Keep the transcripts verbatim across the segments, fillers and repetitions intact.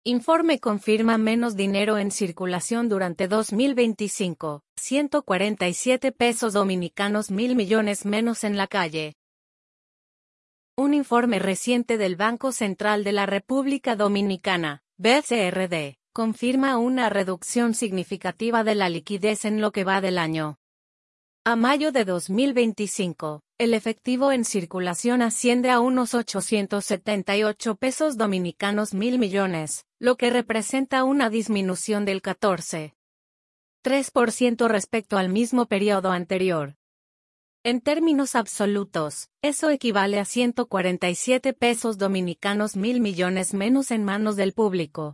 Informe confirma menos dinero en circulación durante dos mil veinticinco, ciento cuarenta y siete pesos dominicanos mil millones menos en la calle. Un informe reciente del Banco Central de la República Dominicana, B C R D, confirma una reducción significativa de la liquidez en lo que va del año. A mayo de dos mil veinticinco, el efectivo en circulación asciende a unos ochocientos setenta y ocho pesos dominicanos mil millones, lo que representa una disminución del catorce punto tres por ciento respecto al mismo periodo anterior. En términos absolutos, eso equivale a ciento cuarenta y siete pesos dominicanos mil millones menos en manos del público.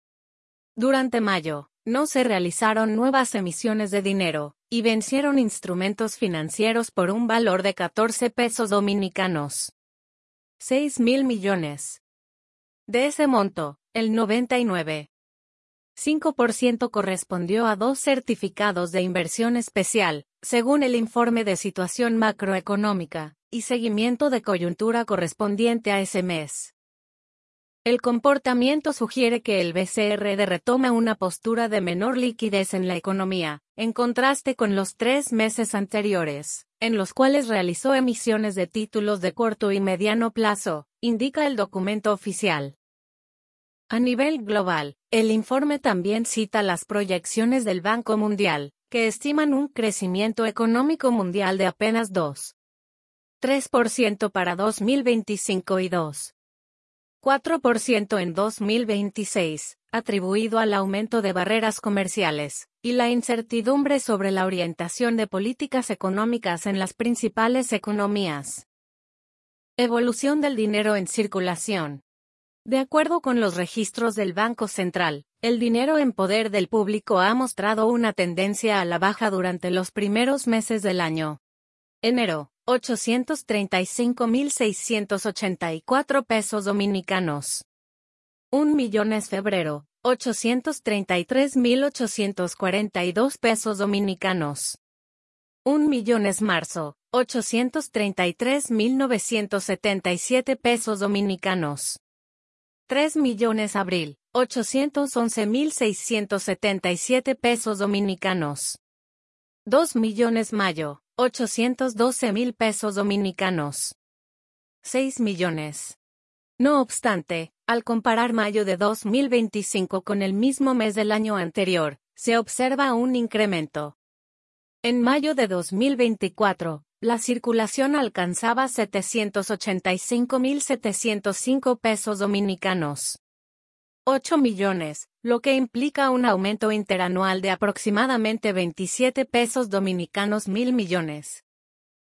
Durante mayo, no se realizaron nuevas emisiones de dinero, y vencieron instrumentos financieros por un valor de catorce pesos dominicanos. seis mil millones. De ese monto, el noventa y nueve punto cinco por ciento correspondió a dos certificados de inversión especial, según el informe de situación macroeconómica y seguimiento de coyuntura correspondiente a ese mes. El comportamiento sugiere que el B C R D retoma una postura de menor liquidez en la economía, en contraste con los tres meses anteriores, en los cuales realizó emisiones de títulos de corto y mediano plazo, indica el documento oficial. A nivel global, el informe también cita las proyecciones del Banco Mundial, que estiman un crecimiento económico mundial de apenas dos punto tres por ciento para dos mil veinticinco y dos punto cuatro por ciento en dos mil veintiséis, atribuido al aumento de barreras comerciales, y la incertidumbre sobre la orientación de políticas económicas en las principales economías. Evolución del dinero en circulación. De acuerdo con los registros del Banco Central, el dinero en poder del público ha mostrado una tendencia a la baja durante los primeros meses del año. Enero, ochocientos treinta y cinco mil seiscientos ochenta y cuatro pesos dominicanos. Un millones febrero, ochocientos treinta y tres mil ochocientos cuarenta y dos pesos dominicanos. Un millones marzo, ochocientos treinta y tres mil novecientos setenta y siete pesos dominicanos. Tres millones abril, ochocientos once mil seiscientos setenta y siete pesos dominicanos. Dos millones mayo, ochocientos doce mil pesos dominicanos. Seis millones. No obstante, al comparar mayo de dos mil veinticinco con el mismo mes del año anterior, se observa un incremento. En mayo de dos mil veinticuatro, la circulación alcanzaba setecientos ochenta y cinco mil setecientos cinco pesos dominicanos. ocho millones, lo que implica un aumento interanual de aproximadamente veintisiete pesos dominicanos mil millones.